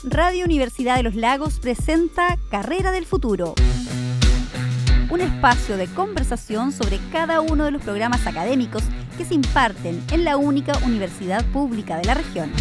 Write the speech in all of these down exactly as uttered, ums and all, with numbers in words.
Radio Universidad de los Lagos presenta Carrera del Futuro, un espacio de conversación sobre cada uno de los programas académicos que se imparten en la única universidad pública de la región.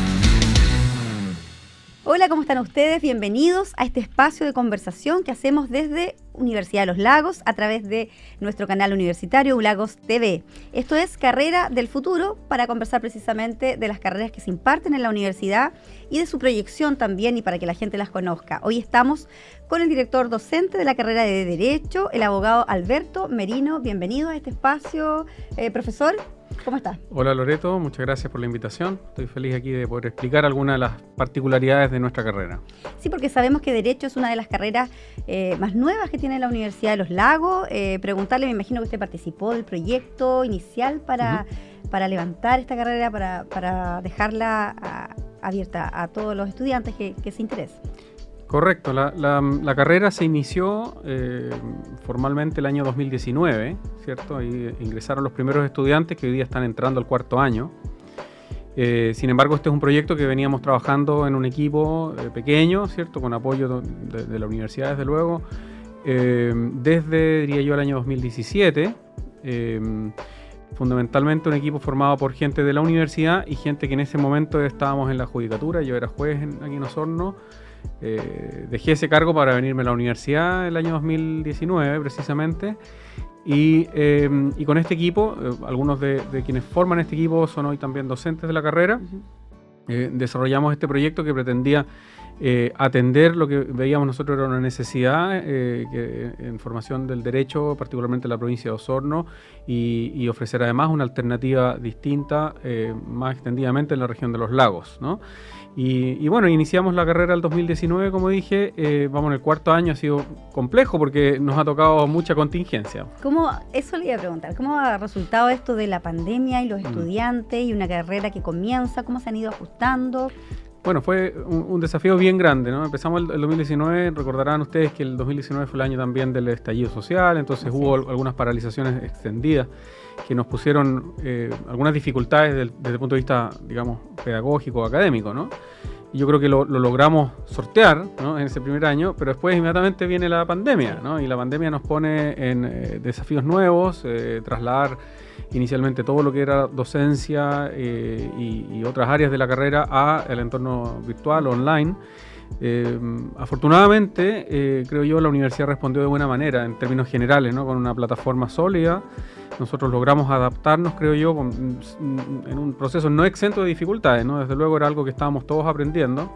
Hola, ¿cómo están ustedes? Bienvenidos a este espacio de conversación que hacemos desde Universidad de los Lagos a través de nuestro canal universitario U Lagos T V. Esto es Carrera del Futuro, para conversar precisamente de las carreras que se imparten en la universidad y de su proyección también, y para que la gente las conozca. Hoy estamos con el director docente de la carrera de Derecho, el abogado Alberto Merino. Bienvenido a este espacio, eh, profesor. ¿Cómo está? Hola Loreto, muchas gracias por la invitación. Estoy feliz aquí de poder explicar algunas de las particularidades de nuestra carrera. Sí, porque sabemos que Derecho es una de las carreras eh, más nuevas que tiene la Universidad de los Lagos. Eh, preguntarle, me imagino que usted participó del proyecto inicial para, uh-huh. para levantar esta carrera, para, para dejarla a, abierta a todos los estudiantes que, que se interesen. Correcto, la, la, la carrera se inició eh, formalmente el año dos mil diecinueve, ¿cierto? Ahí ingresaron los primeros estudiantes que hoy día están entrando al cuarto año. Eh, sin embargo, este es un proyecto que veníamos trabajando en un equipo eh, pequeño, ¿cierto? Con apoyo de, de la universidad, desde luego, eh, desde, diría yo, el año dos mil diecisiete. Eh, fundamentalmente un equipo formado por gente de la universidad y gente que en ese momento estábamos en la judicatura. Yo era juez en, aquí en Osorno. Eh, dejé ese cargo para venirme a la universidad el año dos mil diecinueve precisamente y, eh, y con este equipo, eh, algunos de, de quienes forman este equipo son hoy también docentes de la carrera. Uh-huh. eh, desarrollamos este proyecto que pretendía eh, atender lo que veíamos nosotros era una necesidad eh, que, en formación del derecho, particularmente en la provincia de Osorno, y, y ofrecer además una alternativa distinta eh, más extendidamente en la región de los lagos, ¿no? Y, y bueno, iniciamos la carrera el dos mil diecinueve, como dije, eh, vamos en el cuarto año, ha sido complejo porque nos ha tocado mucha contingencia. ¿Cómo, eso le iba a preguntar, ¿cómo ha resultado esto de la pandemia y los estudiantes mm. y una carrera que comienza? ¿Cómo se han ido ajustando? Bueno, fue un, un desafío bien grande, ¿no? Empezamos el, el dos mil diecinueve, recordarán ustedes que el dos mil diecinueve fue el año también del estallido social, entonces Así hubo es. algunas paralizaciones extendidas que nos pusieron eh, algunas dificultades del, desde el punto de vista, digamos, pedagógico, académico, ¿no? Y yo creo que lo, lo logramos sortear, ¿no? En ese primer año, pero después inmediatamente viene la pandemia, ¿no? Y la pandemia nos pone en eh, desafíos nuevos, eh, trasladar inicialmente todo lo que era docencia eh, y, y otras áreas de la carrera al entorno virtual, online. Eh, afortunadamente, eh, creo yo, la universidad respondió de buena manera en términos generales, ¿no? Con una plataforma sólida. Nosotros logramos adaptarnos, creo yo, con, en un proceso no exento de dificultades, ¿no? Desde luego era algo que estábamos todos aprendiendo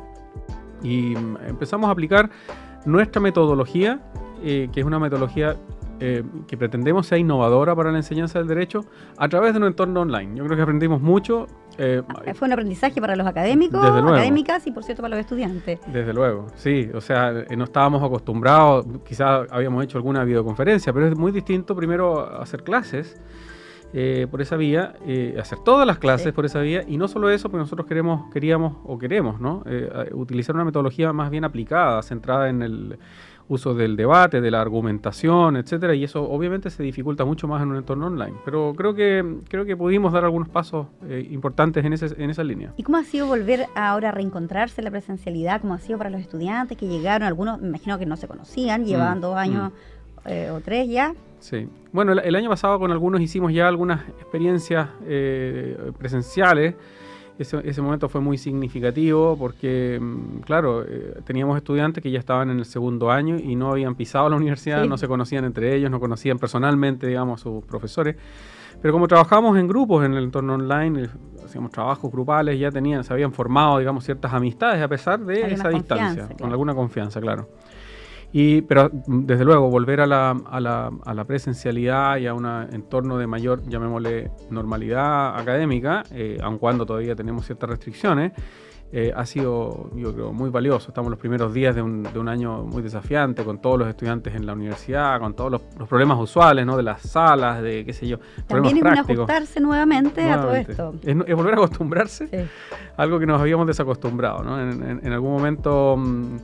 y empezamos a aplicar nuestra metodología, eh, que es una metodología Eh, que pretendemos sea innovadora para la enseñanza del derecho a través de un entorno online. Yo creo que aprendimos mucho. Eh, Fue un aprendizaje para los académicos, académicas y por cierto para los estudiantes. Desde luego, sí. O sea, eh, no estábamos acostumbrados, quizás habíamos hecho alguna videoconferencia, pero es muy distinto primero hacer clases eh, por esa vía, eh, hacer todas las clases sí. por esa vía, y no solo eso, porque nosotros queremos, queríamos o queremos, ¿no? Eh, utilizar una metodología más bien aplicada, centrada en el uso del debate, de la argumentación, etcétera, y eso obviamente se dificulta mucho más en un entorno online. Pero creo que creo que pudimos dar algunos pasos eh, importantes en ese en esa línea. ¿Y cómo ha sido volver ahora a reencontrarse en la presencialidad? ¿Cómo ha sido para los estudiantes que llegaron? Algunos, me imagino que no se conocían, llevaban mm, dos años mm. eh, o tres ya. Sí. Bueno, el, el año pasado con algunos hicimos ya algunas experiencias eh, presenciales. Ese, ese momento fue muy significativo porque, claro, eh, teníamos estudiantes que ya estaban en el segundo año y no habían pisado la universidad, sí. no se conocían entre ellos, no conocían personalmente, digamos, a sus profesores. Pero como trabajamos en grupos en el entorno online, hacíamos trabajos grupales, ya tenían, se habían formado, digamos, ciertas amistades a pesar de Hay esa distancia, claro. con alguna confianza, claro. Y, pero desde luego volver a la, a, la, a la presencialidad y a un entorno de mayor, llamémosle, normalidad académica, eh, aun cuando todavía tenemos ciertas restricciones, eh, ha sido, yo creo, muy valioso. Estamos en los primeros días de un, de un año muy desafiante, con todos los estudiantes en la universidad, con todos los, los problemas usuales, ¿no? De las salas, de qué sé yo, También problemas es prácticos. ajustarse nuevamente, nuevamente a todo esto. Es, es volver a acostumbrarse, sí. algo que nos habíamos desacostumbrado, ¿no? En, en, en algún momento...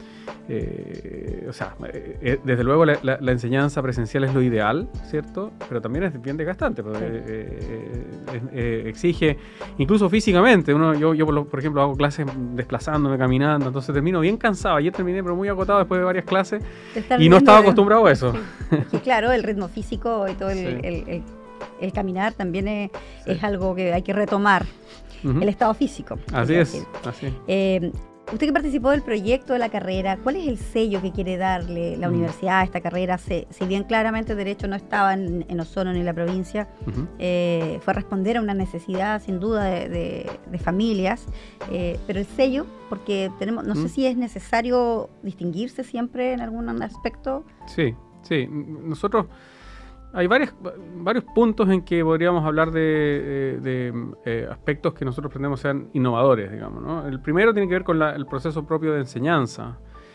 Eh, o sea, eh, desde luego la, la, la enseñanza presencial es lo ideal, ¿cierto? Pero también es bien desgastante, porque, sí. eh, eh, eh, exige, incluso físicamente. Uno, yo, yo por, por ejemplo, hago clases desplazándome, caminando, entonces termino bien cansado. Ayer terminé, pero muy agotado después de varias clases y no estaba acostumbrado a eso. Sí. Y claro, el ritmo físico y todo el, sí. el, el, el caminar también es, sí. es algo que hay que retomar, uh-huh. el estado físico. Así es, así es. Eh, Usted que participó del proyecto de la carrera, ¿cuál es el sello que quiere darle la mm. universidad a esta carrera? Se, si bien claramente Derecho no estaba en, en Osorno ni en la provincia, uh-huh. eh, fue responder a una necesidad sin duda de, de, de familias, eh, pero el sello, porque tenemos, no mm. sé si es necesario distinguirse siempre en algún aspecto. Sí, sí, nosotros... Hay varios, varios puntos en que podríamos hablar de, de, de eh, aspectos que nosotros pretendemos sean innovadores, digamos, ¿no? El primero tiene que ver con la, el proceso propio de enseñanza.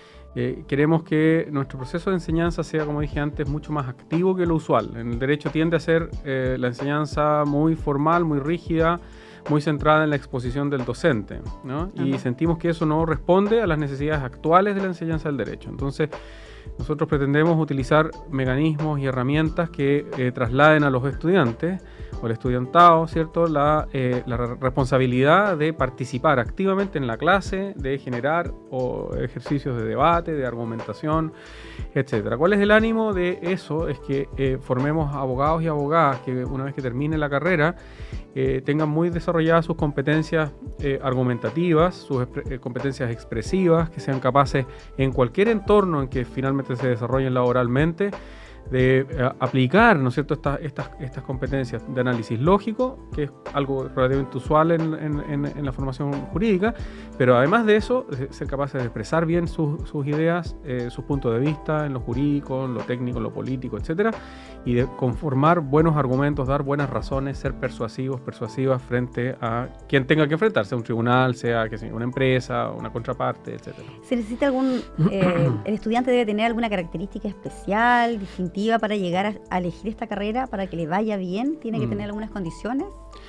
Eh, queremos que nuestro proceso de enseñanza sea, como dije antes, mucho más activo que lo usual. En el derecho tiende a ser eh, la enseñanza muy formal, muy rígida, muy centrada en la exposición del docente, ¿no? Uh-huh. Y sentimos que eso no responde a las necesidades actuales de la enseñanza del derecho. Entonces, nosotros pretendemos utilizar mecanismos y herramientas que eh, trasladen a los estudiantes o al estudiantado, ¿cierto?, la, eh, la responsabilidad de participar activamente en la clase, de generar o, ejercicios de debate, de argumentación, etcétera. ¿Cuál es el ánimo de eso? Es que eh, formemos abogados y abogadas que una vez que termine la carrera eh, tengan muy desarrolladas sus competencias eh, argumentativas, sus eh, competencias expresivas, que sean capaces en cualquier entorno en que finalmente se desarrollen laboralmente, de eh, aplicar, ¿no es cierto?, estas, estas, estas competencias de análisis lógico, que es algo relativamente usual en, en, en, en la formación jurídica, pero además de eso, ser capaces de expresar bien sus, sus ideas, eh, sus puntos de vista en lo jurídico, en lo técnico, en lo político, etcétera, y de conformar buenos argumentos, dar buenas razones, ser persuasivos, persuasivas frente a quien tenga que enfrentarse, a un tribunal, sea que sea una empresa, una contraparte, etcétera. ¿Se necesita algún, eh, el estudiante debe tener alguna característica especial, distintiva, para llegar a, a elegir esta carrera, para que le vaya bien? ¿Tiene que tener algunas condiciones?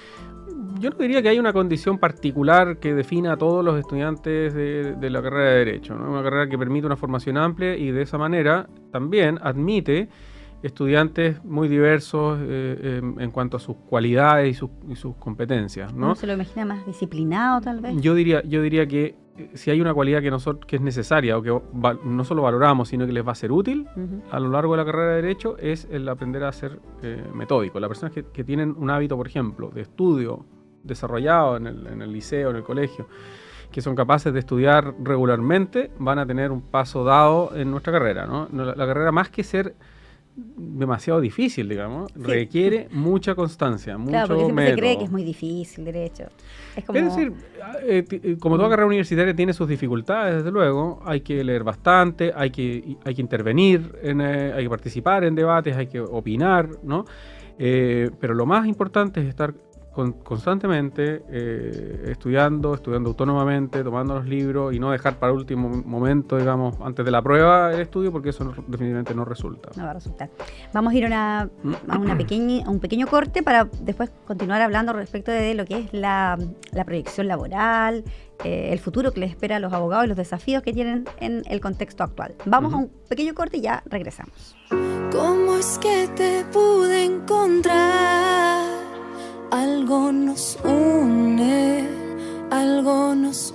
Yo no diría que hay una condición particular que defina a todos los estudiantes de, de la carrera de Derecho, ¿no? Una carrera que permite una formación amplia y de esa manera también admite estudiantes muy diversos eh, eh, en cuanto a sus cualidades y sus, y sus competencias, ¿no? ¿Uno se lo imagina más disciplinado, tal vez? Yo diría, yo diría que si hay una cualidad que, nosotros, que es necesaria o que va, no solo valoramos, sino que les va a ser útil uh-huh. a lo largo de la carrera de Derecho, es el aprender a ser eh, metódico. Las personas que, que tienen un hábito, por ejemplo, de estudio desarrollado en el, en el liceo, en el colegio, que son capaces de estudiar regularmente, van a tener un paso dado en nuestra carrera, ¿no? La, la carrera, más que ser demasiado difícil, digamos, sí. requiere mucha constancia, mucho claro, porque siempre método. Se cree que es muy difícil, Derecho. Es, como... es decir, eh, t- como toda carrera universitaria tiene sus dificultades, desde luego, hay que leer bastante, hay que, hay que intervenir, en, eh, hay que participar en debates, hay que opinar, ¿no? Eh, pero lo más importante es estar con, constantemente eh, estudiando, estudiando autónomamente, tomando los libros y no dejar para último momento, digamos, antes de la prueba el estudio, porque eso no, definitivamente no resulta. No va a resultar. Vamos a ir a, una, a, una pequeña, a un pequeño corte para después continuar hablando respecto de lo que es la, la proyección laboral, eh, el futuro que les espera a los abogados y los desafíos que tienen en el contexto actual. Vamos uh-huh. a un pequeño corte y ya regresamos. ¿Cómo es que te pude encontrar? Algo nos une, algo nos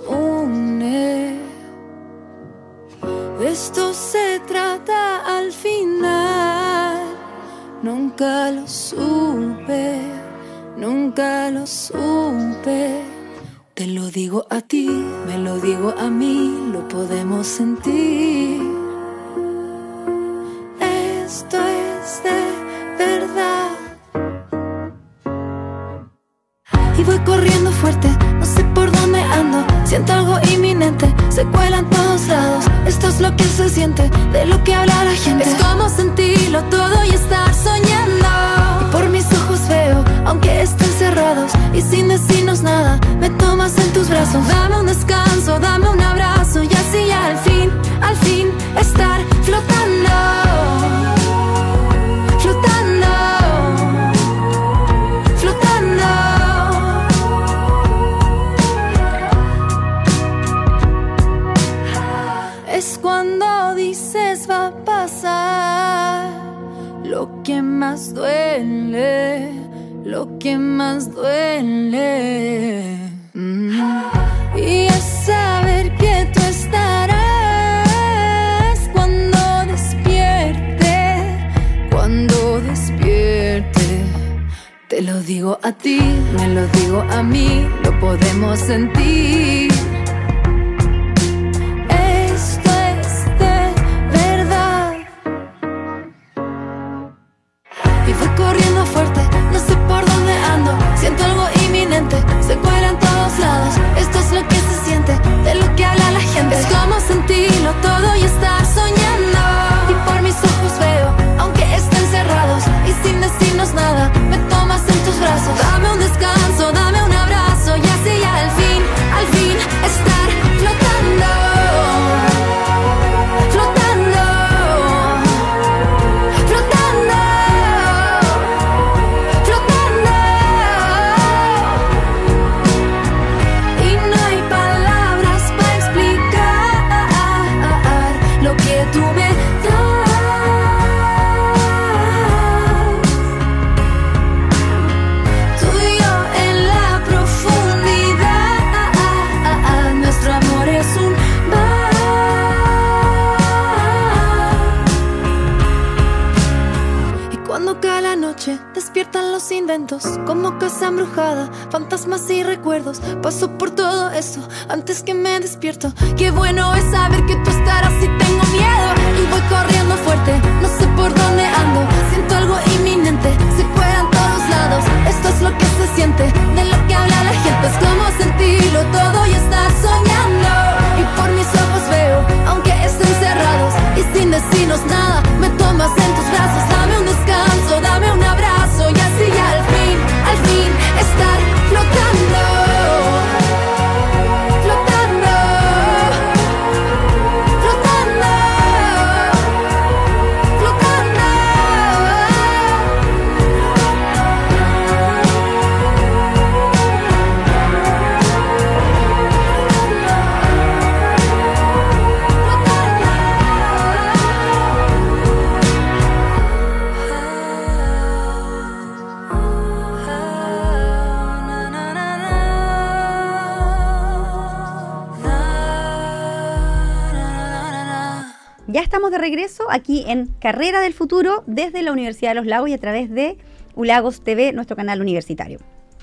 une. De esto se trata al final. Nunca lo supe, nunca lo supe. Te lo digo a ti, me lo digo a mí, lo podemos sentir. Esto es de verdad. Y voy corriendo fuerte, no sé por dónde ando. Siento algo inminente, se cuela en todos lados. Esto es lo que se siente, de lo que habla la gente. Es como sentirlo todo y estar soñando. Y por mis ojos veo, aunque estén cerrados y sin decirnos nada, me tomas en tus brazos. Dame un descanso, dame un abrazo y así al fin, al fin estar flotando. Flotando. Flotando. Es cuando que más duele, lo que más duele. Mm. Y es saber que tú estarás cuando despierte, cuando despierte. Te lo digo a ti, me lo digo a mí, lo podemos sentir. Esto es de verdad. Y voy corriendo fuerte, no sé por dónde ando. Siento algo inminente, se cuela en todos lados. Esto es lo que se siente, de lo que habla la gente. Es como sentirlo todo y estar soñando. Y por mis ojos veo, aunque estén cerrados y sin decirnos nada, me tomas en tus brazos. Dame un descanso, dame un abrazo, y así ya al fin, al fin estar flotando, flotando, flotando, flotando. Y no hay palabras para explicar lo que tú me das. Tú y yo en la profundidad, nuestro amor es un mar. Y cuando cae la noche, despiertan los inventos, como casa embrujada, fantasmas y recuerdos. Paso por todo eso antes que me despierto. Qué bueno es saber que tú estarás si tengo miedo. Y voy corriendo fuerte, no sé por dónde ando. Siento algo inminente, se cuela en todos lados. Esto es lo que se siente, de lo que habla la gente. Es como sentirlo todo y estar soñando. Y por mis ojos veo, aunque estén cerrados y sin decirnos nada, me tomas en tus brazos. Dame un descanso, dame un abrazo, y así ya al fin, al fin estar flotando, flotando, flotando, flotando. Ya estamos de regreso aquí en Carrera del Futuro desde la Universidad de los Lagos y a través de Ulagos T V, nuestro canal universitario.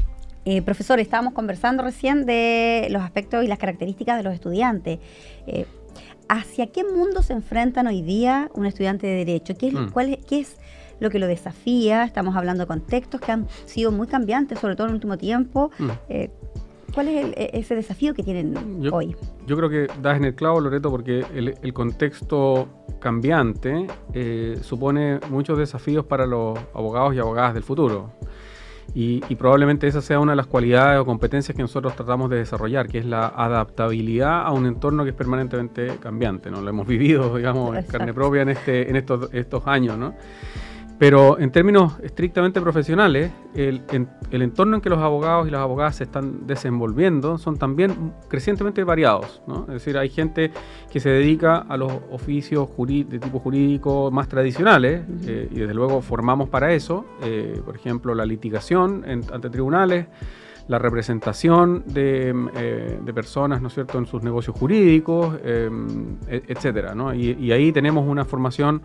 Eh, profesor, estábamos conversando recién de los aspectos y las características de los estudiantes. Eh, ¿Hacia qué mundo se enfrentan hoy día un estudiante de Derecho? ¿Qué es, mm. cuál es, qué es lo que lo desafía? Estamos hablando de contextos que han sido muy cambiantes, sobre todo en el último tiempo. Mm. Eh, ¿Cuál es el, ese desafío que tienen yo, hoy? Yo creo que das en el clavo, Loreto, porque el, el contexto cambiante eh, supone muchos desafíos para los abogados y abogadas del futuro. Y, y probablemente esa sea una de las cualidades o competencias que nosotros tratamos de desarrollar, que es la adaptabilidad a un entorno que es permanentemente cambiante, ¿no? Lo hemos vivido, digamos, en carne propia en, este, en estos, estos años, ¿no? Pero en términos estrictamente profesionales, el, en, el entorno en que los abogados y las abogadas se están desenvolviendo son también crecientemente variados, ¿no? Es decir, hay gente que se dedica a los oficios de tipo jurídico más tradicionales, eh, y desde luego formamos para eso, eh, por ejemplo, la litigación en, ante tribunales, la representación de, eh, de personas, ¿no es cierto?, en sus negocios jurídicos, eh, etcétera, ¿no? Y, y ahí tenemos una formación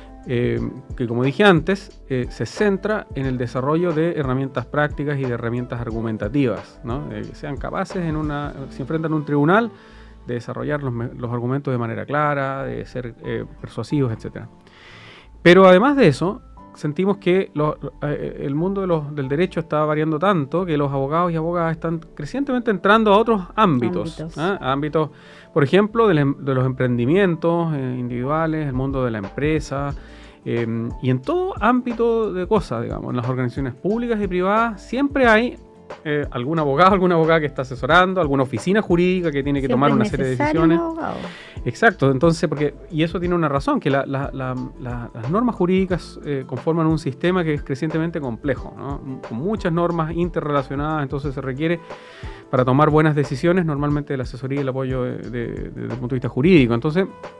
Eh, que, como dije antes, eh, se centra en el desarrollo de herramientas prácticas y de herramientas argumentativas, ¿no? Eh, que sean capaces, en una, si enfrentan un tribunal, de desarrollar los, los argumentos de manera clara, de ser eh, persuasivos, etcétera. Pero además de eso, sentimos que lo, eh, el mundo de los, del derecho está variando tanto que los abogados y abogadas están crecientemente entrando a otros ámbitos. Ámbitos, ¿eh? ámbitos por ejemplo, de, la, de los emprendimientos eh, individuales, el mundo de la empresa, eh, y en todo ámbito de cosas, digamos, en las organizaciones públicas y privadas, siempre hay eh, algún abogado, alguna abogada que está asesorando, alguna oficina jurídica que tiene que siempre tomar una serie de decisiones. Exacto, entonces, porque, y eso tiene una razón, que la, la, la, la, las normas jurídicas eh, conforman un sistema que es crecientemente complejo, ¿no? Con muchas normas interrelacionadas, entonces se requiere, para tomar buenas decisiones, normalmente la asesoría y el apoyo de, de, de, desde el punto de vista jurídico. Entonces,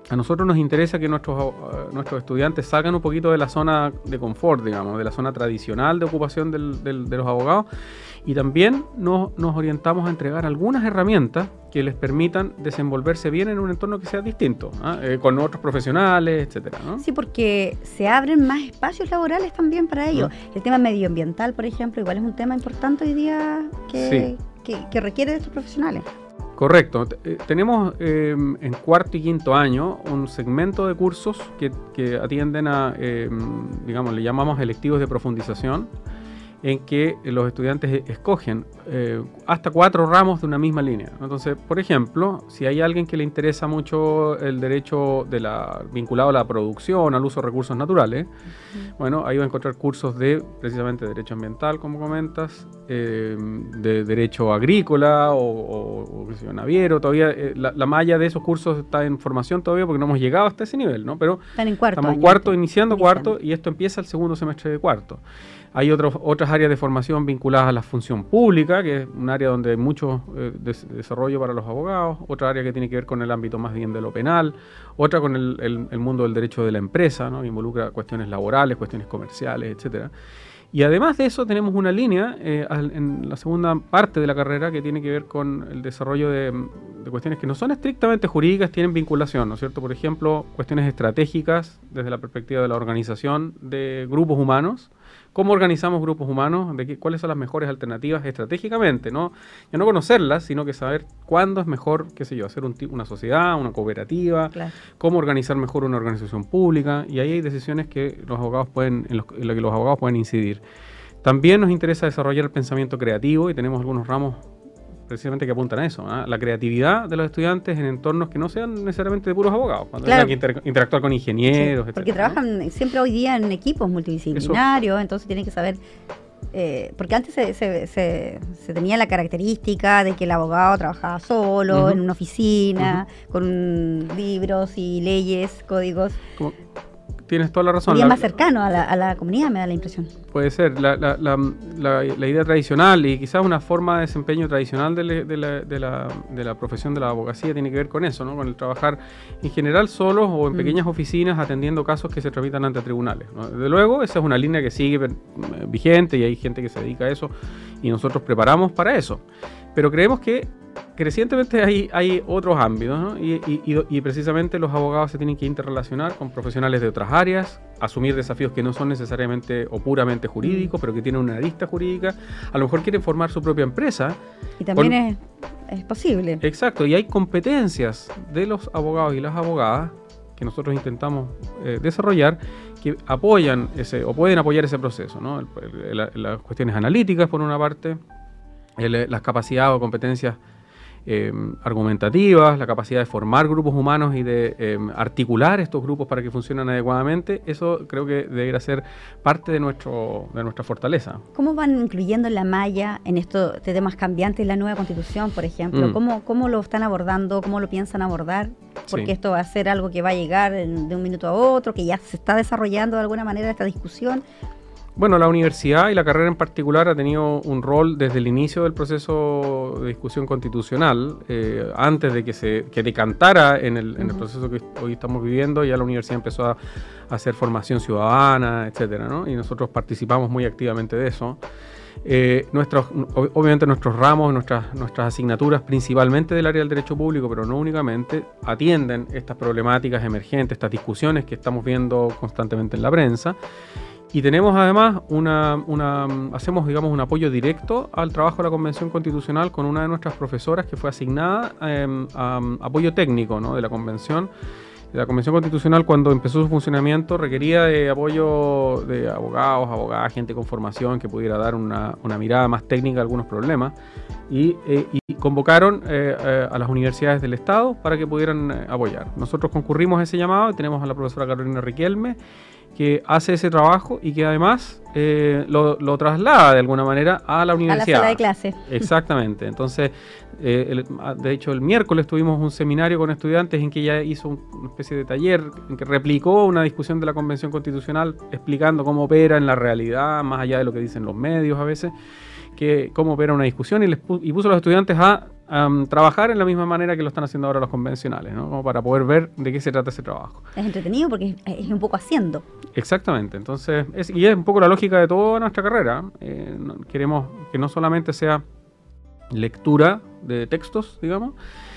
a nosotros nos interesa que nuestros, uh, nuestros estudiantes salgan un poquito de la zona de confort, digamos, de la zona tradicional de ocupación del, del, de los abogados, y también nos, nos orientamos a entregar algunas herramientas que les permitan desenvolverse bien en un entorno que sea distinto, ¿eh? Eh, con otros profesionales, etcétera, ¿no? Sí, porque se abren más espacios laborales también para ellos. ¿No? El tema medioambiental, por ejemplo, igual es un tema importante hoy día que, sí. que, que requiere de estos profesionales. Correcto. Eh, tenemos eh, en cuarto y quinto año un segmento de cursos que, que atienden a, eh, digamos, le llamamos electivos de profundización, en que los estudiantes escogen eh, hasta cuatro ramos de una misma línea. Entonces, por ejemplo, si hay alguien que le interesa mucho el derecho de la, vinculado a la producción, al uso de recursos naturales, uh-huh. bueno, ahí va a encontrar cursos de, precisamente, derecho ambiental, como comentas, eh, de derecho agrícola o, o, o qué sé yo, naviero. Todavía eh, la, la malla de esos cursos está en formación todavía porque no hemos llegado hasta ese nivel, ¿no? Pero están en cuarto estamos en cuarto, iniciando, iniciando cuarto, y esto empieza el segundo semestre de cuarto. Hay otros, otras áreas de formación vinculadas a la función pública, que es un área donde hay mucho eh, des- desarrollo para los abogados, otra área que tiene que ver con el ámbito más bien de lo penal, otra con el, el, el mundo del derecho de la empresa, ¿no? Que involucra cuestiones laborales, cuestiones comerciales, etcétera. Y además de eso tenemos una línea eh, en la segunda parte de la carrera que tiene que ver con el desarrollo de, de cuestiones que no son estrictamente jurídicas, tienen vinculación, ¿no es cierto? Por ejemplo, cuestiones estratégicas desde la perspectiva de la organización de grupos humanos. ¿Cómo organizamos grupos humanos? ¿De qué, ¿Cuáles son las mejores alternativas estratégicamente? ¿No? Ya no conocerlas, sino que saber cuándo es mejor, qué sé yo, hacer un, una sociedad, una cooperativa, claro. Cómo organizar mejor una organización pública, y ahí hay decisiones que los abogados pueden, en, los, en las que los abogados pueden incidir. También nos interesa desarrollar el pensamiento creativo y tenemos algunos ramos precisamente que apuntan a eso, ¿eh? La creatividad de los estudiantes en entornos que no sean necesariamente de puros abogados, cuando claro. tengan que inter- interactuar con ingenieros, sí, porque etcétera, trabajan ¿no? siempre hoy día en equipos multidisciplinarios, eso. Entonces tienen que saber, eh, porque antes se, se, se, se tenía la característica de que el abogado trabajaba solo, uh-huh. en una oficina, uh-huh. con libros y leyes, códigos. ¿Cómo? Tienes toda la razón. Sería más cercano a la, a la comunidad, me da la impresión. Puede ser. La, la, la, la, la idea tradicional y quizás una forma de desempeño tradicional de, le, de, la, de, la, de la profesión de la abogacía tiene que ver con eso, ¿no? Con el trabajar en general solos o en mm. pequeñas oficinas atendiendo casos que se tramitan ante tribunales, ¿no? Desde luego, esa es una línea que sigue vigente y hay gente que se dedica a eso y nosotros preparamos para eso. Pero creemos que crecientemente hay, hay otros ámbitos, ¿no? y, y, y precisamente los abogados se tienen que interrelacionar con profesionales de otras áreas, asumir desafíos que no son necesariamente o puramente jurídicos, pero que tienen una arista jurídica. A lo mejor quieren formar su propia empresa. Y también con... es, es posible. Exacto, y hay competencias de los abogados y las abogadas que nosotros intentamos eh, desarrollar que apoyan ese o pueden apoyar ese proceso, ¿no? El, el, el, las cuestiones analíticas, por una parte, el, las capacidades o competencias Eh, argumentativas, la capacidad de formar grupos humanos y de eh, articular estos grupos para que funcionen adecuadamente. Eso creo que debería ser parte de nuestro de nuestra fortaleza. ¿Cómo van incluyendo la malla en estos temas cambiantes, la nueva Constitución, por ejemplo? Mm. ¿Cómo, ¿Cómo lo están abordando? ¿Cómo lo piensan abordar? Porque sí. esto va a ser algo que va a llegar en, de un minuto a otro, que ya se está desarrollando de alguna manera esta discusión. Bueno, la universidad y la carrera en particular ha tenido un rol desde el inicio del proceso de discusión constitucional, eh, antes de que se que decantara en el, uh-huh. en el proceso que hoy estamos viviendo. Ya la universidad empezó a, a hacer formación ciudadana, etcétera, ¿no? Y nosotros participamos muy activamente de eso. Eh, nuestros, obviamente nuestros ramos, nuestras, nuestras asignaturas, principalmente del área del derecho público, pero no únicamente, atienden estas problemáticas emergentes, estas discusiones que estamos viendo constantemente en la prensa. Y tenemos además una, una, hacemos digamos un apoyo directo al trabajo de la Convención Constitucional con una de nuestras profesoras que fue asignada eh, a, a apoyo técnico, ¿no? de la Convención. La Convención Constitucional, cuando empezó su funcionamiento, requería de apoyo de abogados, abogadas, gente con formación que pudiera dar una, una mirada más técnica a algunos problemas. Y, eh, y convocaron eh, eh, a las universidades del Estado para que pudieran eh, apoyar. Nosotros concurrimos a ese llamado y tenemos a la profesora Carolina Riquelme, que hace ese trabajo y que además eh, lo, lo traslada de alguna manera a la universidad. A la sala de clase. Exactamente. Entonces, eh, el, de hecho, el miércoles tuvimos un seminario con estudiantes en que ella hizo un, una especie de taller en que replicó una discusión de la Convención Constitucional explicando cómo opera en la realidad, más allá de lo que dicen los medios a veces, que cómo opera una discusión y, les pu- y puso a los estudiantes a um, trabajar en la misma manera que lo están haciendo ahora los convencionales, ¿no? Como para poder ver de qué se trata ese trabajo. Es entretenido porque es, es un poco haciendo. Exactamente, entonces, es, y es un poco la lógica de toda nuestra carrera. Eh, no, queremos que no solamente sea lectura de textos, digamos,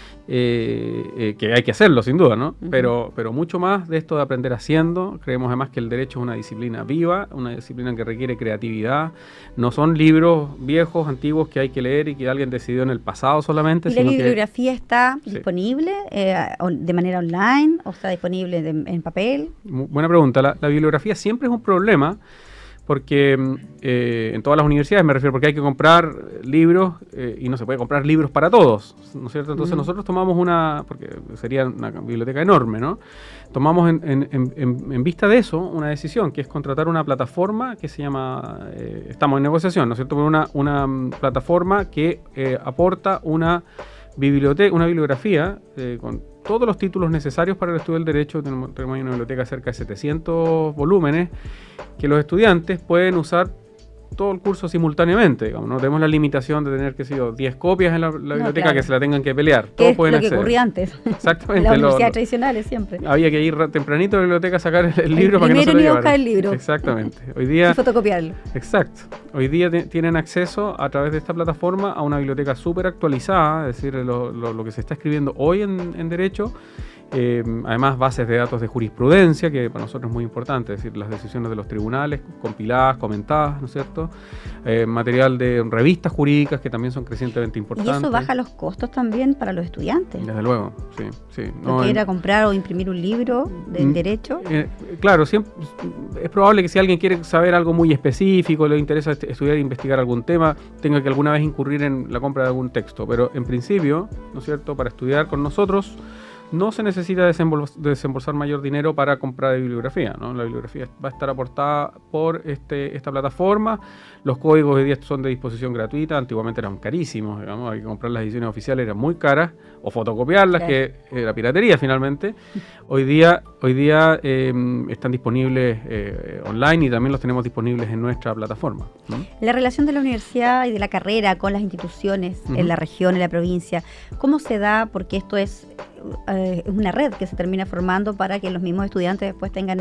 Eh, eh, que hay que hacerlo sin duda, ¿no? Uh-huh. Pero, pero mucho más de esto de aprender haciendo. Creemos además que el derecho es una disciplina viva, una disciplina que requiere creatividad. No son libros viejos, antiguos que hay que leer y que alguien decidió en el pasado solamente. ¿Y la sino bibliografía que, está sí. disponible eh, de manera online o está disponible de, en papel? Muy buena pregunta. La, la bibliografía siempre es un problema. Porque eh, en todas las universidades, me refiero, porque hay que comprar libros eh, y no se puede comprar libros para todos, ¿no es cierto? Entonces mm. nosotros tomamos una, porque sería una biblioteca enorme, ¿no? Tomamos en, en, en, en vista de eso una decisión, que es contratar una plataforma que se llama, eh, estamos en negociación, ¿no es cierto? Con una, una plataforma que eh, aporta una biblioteca, una bibliografía eh, con todos los títulos necesarios para el estudio del derecho. Tenemos, tenemos una biblioteca de cerca de setecientos volúmenes que los estudiantes pueden usar todo el curso simultáneamente. Digamos, no tenemos la limitación de tener, qué sé yo, diez copias en la, la no, biblioteca claro. que se la tengan que pelear. Todos es pueden lo acceder. Que ocurría antes. Exactamente. En las universidades tradicionales siempre. Había que ir tempranito a la biblioteca a sacar el, el libro el para que no se lo llevaran. Buscar el libro. Exactamente. Hoy día, y fotocopiarlo. Exacto. Hoy día t- tienen acceso a través de esta plataforma a una biblioteca súper actualizada, es decir, lo, lo, lo que se está escribiendo hoy en, en Derecho. Eh, además, bases de datos de jurisprudencia, que para nosotros es muy importante, es decir, las decisiones de los tribunales, compiladas, comentadas, ¿no es cierto? Eh, material de revistas jurídicas, que también son crecientemente importantes. ¿Y eso baja los costos también para los estudiantes? Desde luego, sí. sí. No, ¿Porque en, era comprar o imprimir un libro del derecho? Eh, claro, siempre, es probable que si alguien quiere saber algo muy específico, le interesa estudiar e investigar algún tema, tenga que alguna vez incurrir en la compra de algún texto. Pero en principio, ¿no es cierto?, para estudiar con nosotros, no se necesita desembol- desembolsar mayor dinero para comprar bibliografía, ¿no? La bibliografía va a estar aportada por este, esta plataforma. Los códigos hoy día son de disposición gratuita. Antiguamente eran carísimos, digamos, hay que comprar las ediciones oficiales, eran muy caras, o fotocopiarlas, claro. que era piratería finalmente. Hoy día, hoy día eh, están disponibles eh, online y también los tenemos disponibles en nuestra plataforma, ¿no? La relación de la universidad y de la carrera con las instituciones uh-huh. en la región, en la provincia, ¿cómo se da? Porque esto es es una red que se termina formando para que los mismos estudiantes después tengan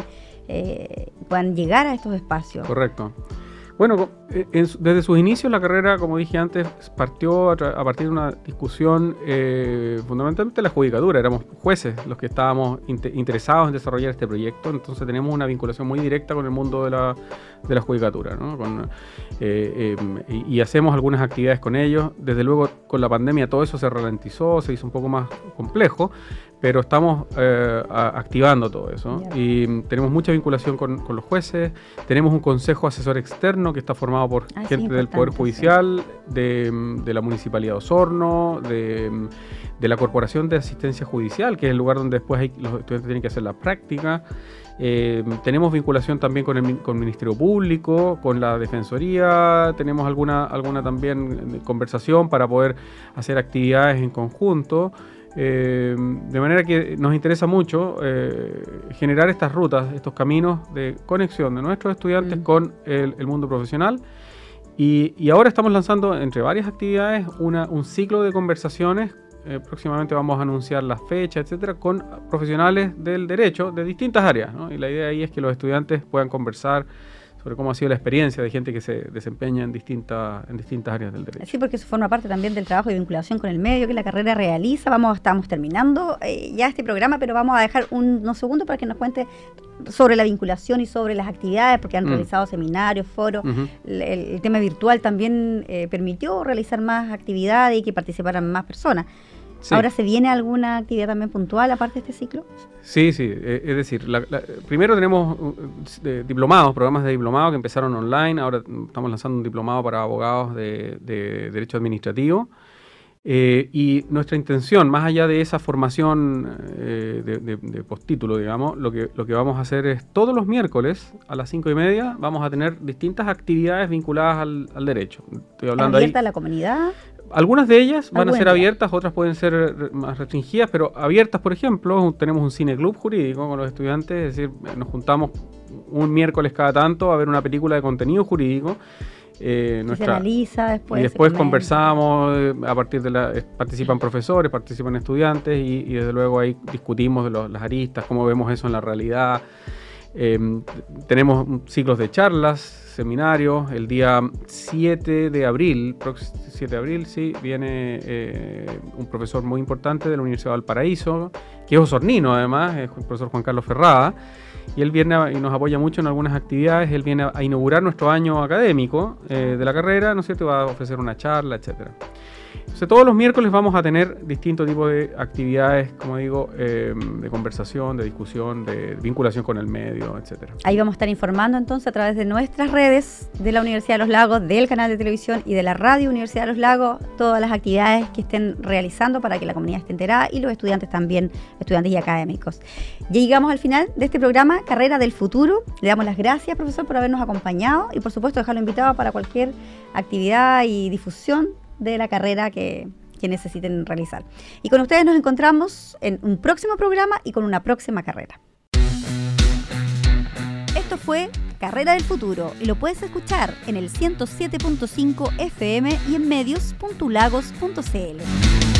eh, puedan llegar a estos espacios. Correcto. Bueno, en, desde sus inicios la carrera, como dije antes, partió a, tra- a partir de una discusión eh, fundamentalmente de la judicatura. Éramos jueces los que estábamos inter- interesados en desarrollar este proyecto, entonces tenemos una vinculación muy directa con el mundo de la, de la judicatura, ¿no? Con, eh, eh, y, y hacemos algunas actividades con ellos. Desde luego, con la pandemia todo eso se ralentizó, se hizo un poco más complejo, pero estamos eh, a, activando todo eso. Yeah. Y tenemos mucha vinculación con, con los jueces. Tenemos un consejo asesor externo que está formado por ah, gente sí, del Poder Judicial, sí. de, de la Municipalidad de Osorno, de, de la Corporación de Asistencia Judicial, que es el lugar donde después hay, los estudiantes tienen que hacer la práctica. Eh, tenemos vinculación también con el, con el Ministerio Público, con la Defensoría. Tenemos alguna, alguna también conversación para poder hacer actividades en conjunto. Eh, de manera que nos interesa mucho eh, generar estas rutas, estos caminos de conexión de nuestros estudiantes mm. con el, el mundo profesional. Y, y ahora estamos lanzando, entre varias actividades, una, un ciclo de conversaciones. Eh, próximamente vamos a anunciar las fechas, etcétera, con profesionales del derecho de distintas áreas, ¿no? Y la idea ahí es que los estudiantes puedan conversar sobre cómo ha sido la experiencia de gente que se desempeña en distintas en distintas áreas del derecho. Sí, porque eso forma parte también del trabajo de vinculación con el medio que la carrera realiza. Vamos, estamos terminando eh, ya este programa, pero vamos a dejar un, unos segundos para que nos cuente sobre la vinculación y sobre las actividades, porque han mm. realizado seminarios, foros. Uh-huh. El, el tema virtual también eh, permitió realizar más actividades y que participaran más personas. Sí. ¿Ahora se viene alguna actividad también puntual aparte de este ciclo? Sí, sí, eh, es decir, la, la, primero tenemos uh, de, diplomados, programas de diplomado que empezaron online. Ahora estamos lanzando un diplomado para abogados de, de Derecho Administrativo. Eh, y nuestra intención, más allá de esa formación eh, de, de, de postítulo, digamos, lo que, lo que vamos a hacer es todos los miércoles a las cinco y media vamos a tener distintas actividades vinculadas al, al derecho. Estoy hablando ¿Abierta ahí, a la comunidad? Algunas de ellas van a ser abiertas, otras pueden ser más restringidas, pero abiertas, por ejemplo, tenemos un cine club jurídico con los estudiantes, es decir, nos juntamos un miércoles cada tanto a ver una película de contenido jurídico. Eh, nuestra, se analiza después. Y después conversamos, eh, a partir de la... Eh, participan profesores, participan estudiantes y, y desde luego ahí discutimos de los, las aristas, cómo vemos eso en la realidad. Eh, tenemos ciclos de charlas, seminarios. El día siete de abril, siete de abril, sí, viene eh, un profesor muy importante de la Universidad de Valparaíso, que es osornino además, es el profesor Juan Carlos Ferrada. Y él viene a, y nos apoya mucho en algunas actividades. Él viene a, a inaugurar nuestro año académico eh, de la carrera, ¿no es cierto? Va a ofrecer una charla, etcétera. Entonces, todos los miércoles vamos a tener distintos tipos de actividades, como digo, eh, de conversación, de discusión, de vinculación con el medio, etcétera. Ahí vamos a estar informando entonces a través de nuestras redes de la Universidad de los Lagos, del canal de televisión y de la radio Universidad de los Lagos, todas las actividades que estén realizando para que la comunidad esté enterada y los estudiantes también, estudiantes y académicos. Ya llegamos al final de este programa, Carrera del Futuro. Le damos las gracias, profesor, por habernos acompañado y, por supuesto, dejarlo invitado para cualquier actividad y difusión de la carrera que, que necesiten realizar. Y con ustedes nos encontramos en un próximo programa y con una próxima carrera. Esto fue Carrera del Futuro y lo puedes escuchar en el ciento siete punto cinco F M y en medios punto ulagos punto c l.